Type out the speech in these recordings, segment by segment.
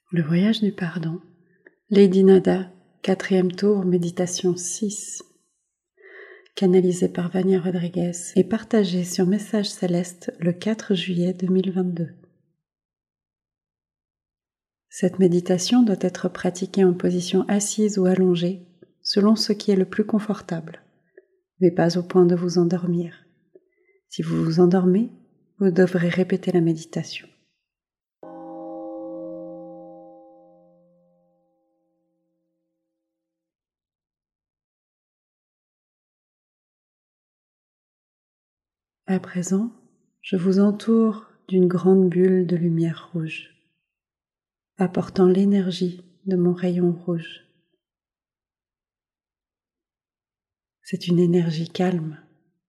Le voyage du pardon. Lady Nada, 4e tour, méditation 6. Canalisé par Vania Rodriguez et partagé sur Message Céleste le 4 juillet 2022. Cette méditation doit être pratiquée en position assise ou allongée, selon ce qui est le plus confortable, mais pas au point de vous endormir. Si vous vous endormez, vous devrez répéter la méditation. À présent, je vous entoure d'une grande bulle de lumière rouge, apportant l'énergie de mon rayon rouge. C'est une énergie calme.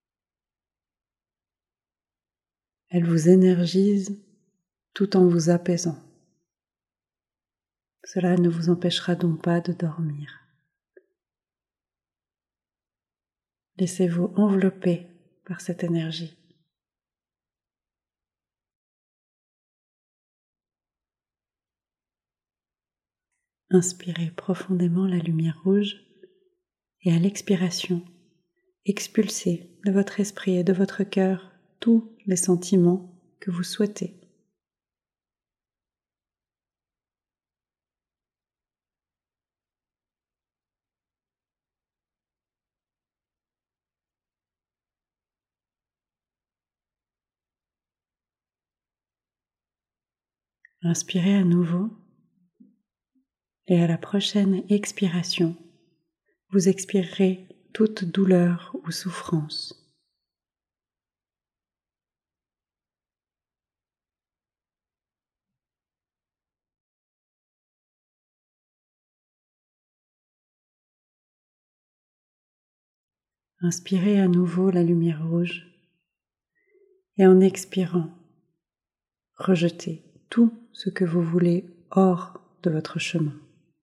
Elle vous énergise tout en vous apaisant. Cela ne vous empêchera donc pas de dormir. Laissez-vous envelopper par cette énergie. Inspirez profondément la lumière rouge et à l'expiration, expulsez de votre esprit et de votre cœur tous les sentiments que vous souhaitez. Inspirez à nouveau et à la prochaine expiration, vous expirerez toute douleur ou souffrance. Inspirez à nouveau la lumière rouge et en expirant, rejetez tout ce que vous voulez hors de votre chemin.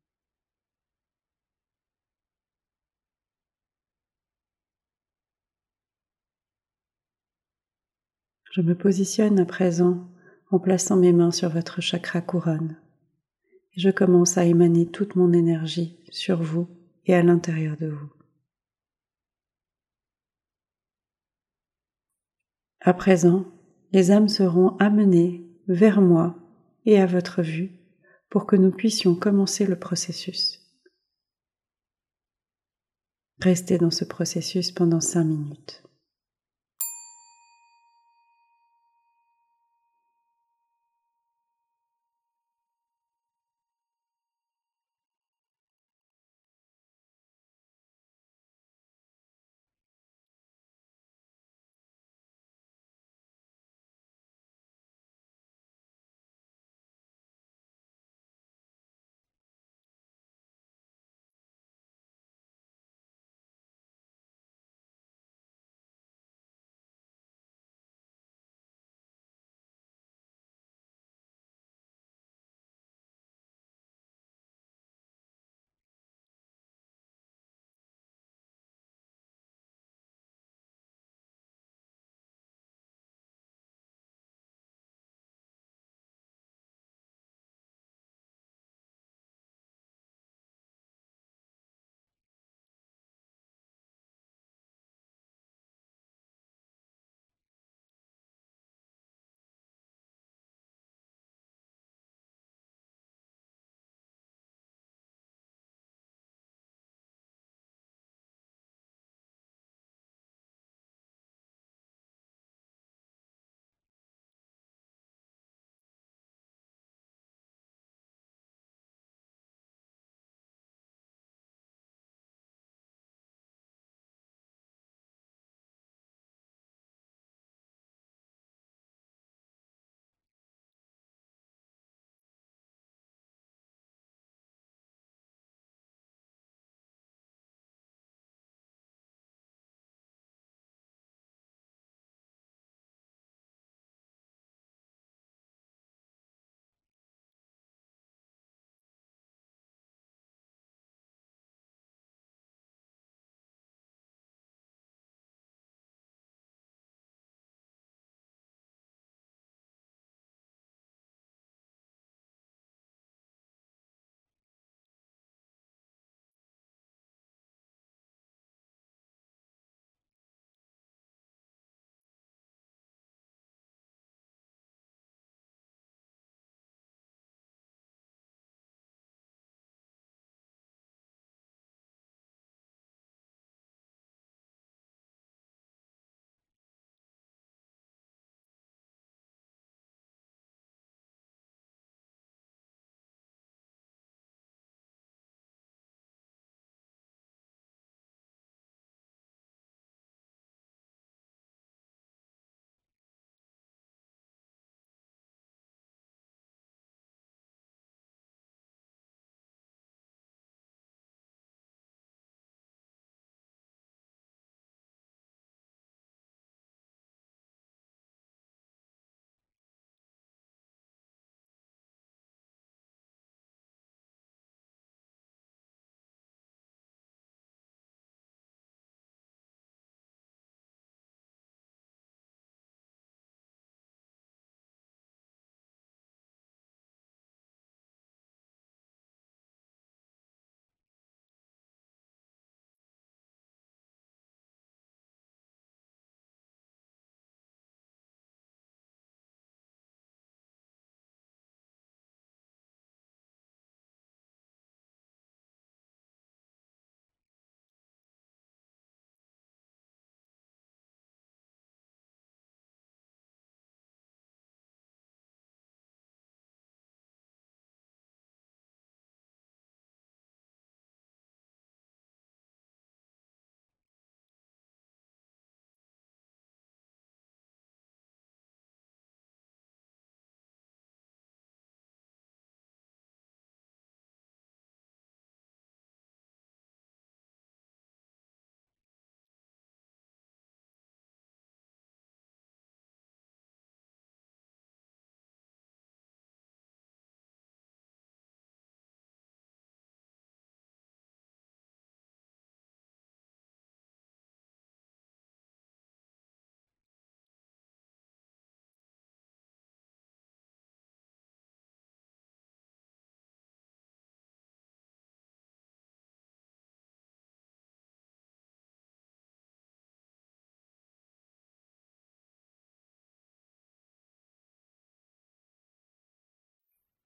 Je me positionne à présent en plaçant mes mains sur votre chakra couronne et je commence à émaner toute mon énergie sur vous et à l'intérieur de vous. À présent, les âmes seront amenées vers moi et à votre vue pour que nous puissions commencer le processus. Restez dans ce processus pendant 5 minutes.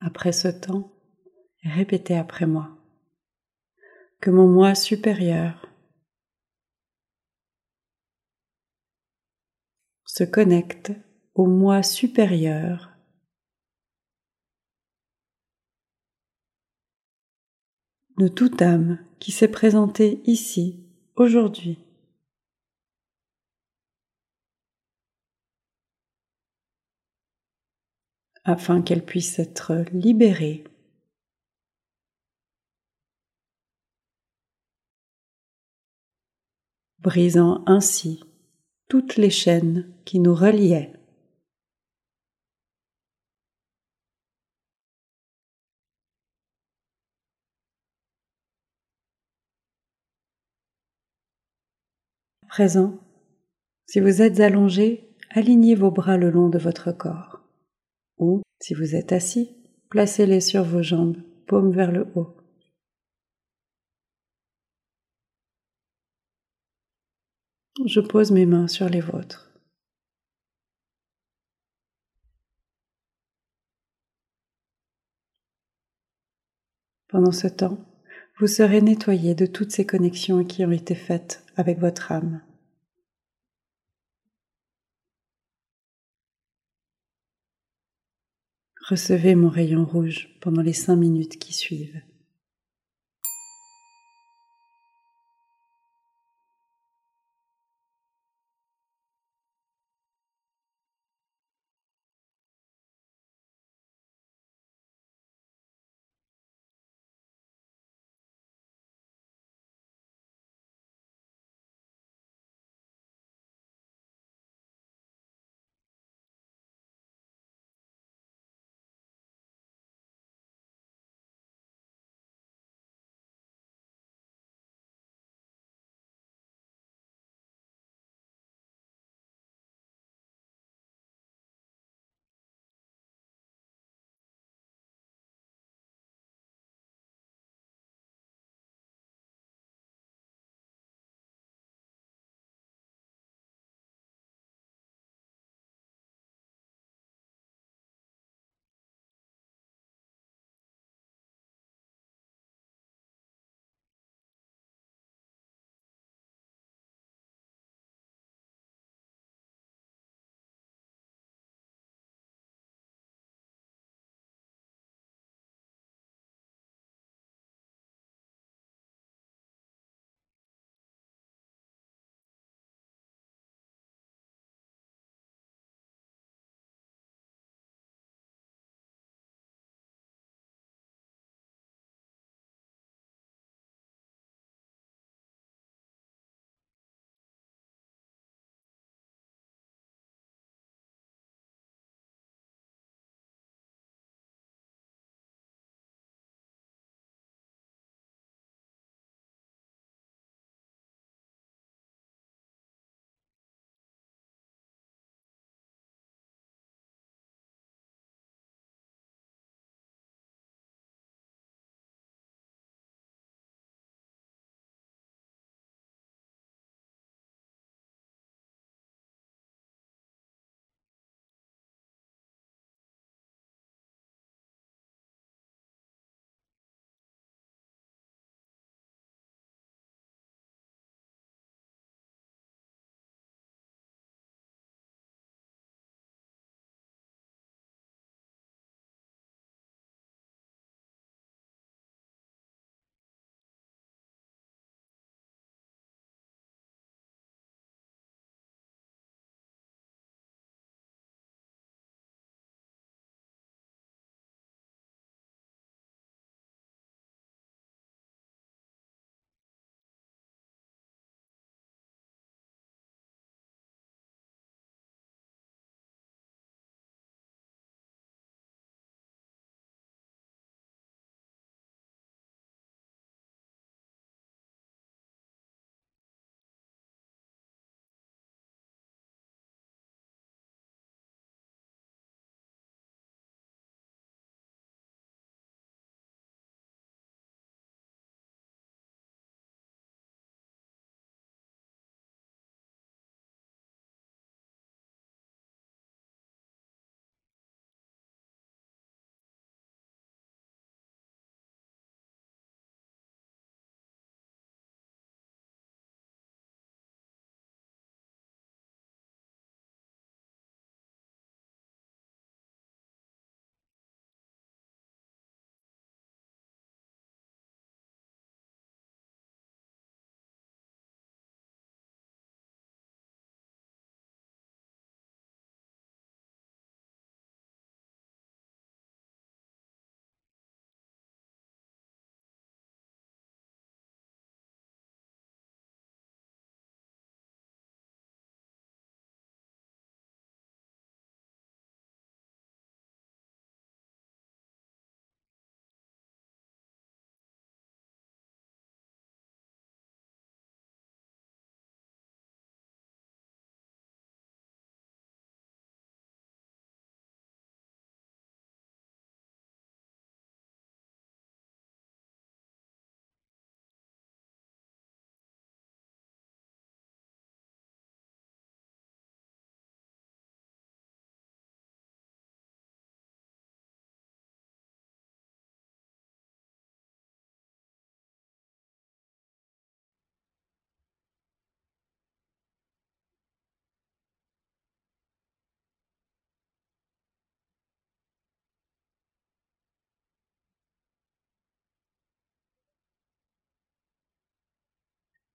Après ce temps, répétez après moi. Que mon moi supérieur se connecte au moi supérieur de toute âme qui s'est présentée ici, aujourd'hui. Afin qu'elle puisse être libérée, brisant ainsi toutes les chaînes qui nous reliaient. À présent, si vous êtes allongé, alignez vos bras le long de votre corps. Ou, si vous êtes assis, placez-les sur vos jambes, paume vers le haut. Je pose mes mains sur les vôtres. Pendant ce temps, vous serez nettoyé de toutes ces connexions qui ont été faites avec votre âme. Recevez mon rayon rouge pendant les 5 minutes qui suivent.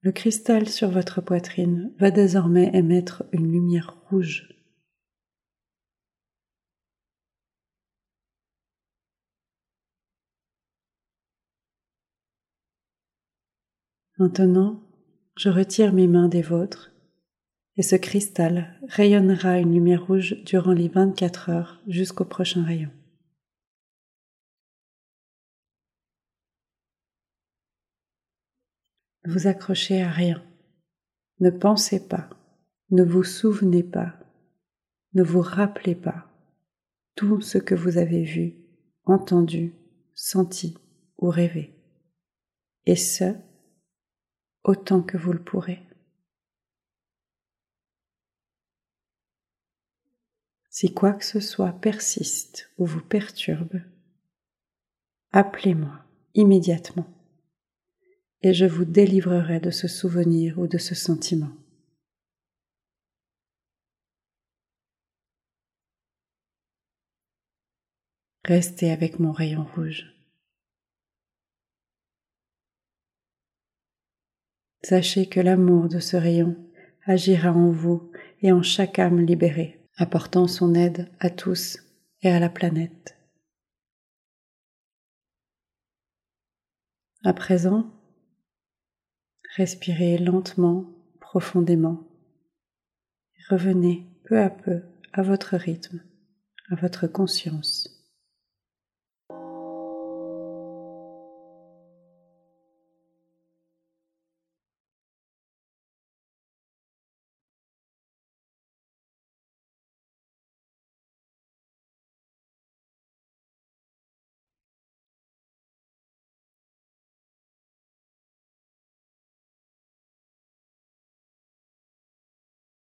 Le cristal sur votre poitrine va désormais émettre une lumière rouge. Maintenant, je retire mes mains des vôtres et ce cristal rayonnera une lumière rouge durant les 24 heures jusqu'au prochain rayon. Ne vous accrochez à rien. Ne pensez pas. Ne vous souvenez pas. Ne vous rappelez pas tout ce que vous avez vu, entendu, senti ou rêvé. Et ce, autant que vous le pourrez. Si quoi que ce soit persiste ou vous perturbe, appelez-moi immédiatement et je vous délivrerai de ce souvenir ou de ce sentiment. Restez avec mon rayon rouge. Sachez que l'amour de ce rayon agira en vous et en chaque âme libérée, apportant son aide à tous et à la planète. À présent, respirez lentement, profondément. Revenez peu à peu à votre rythme, à votre conscience.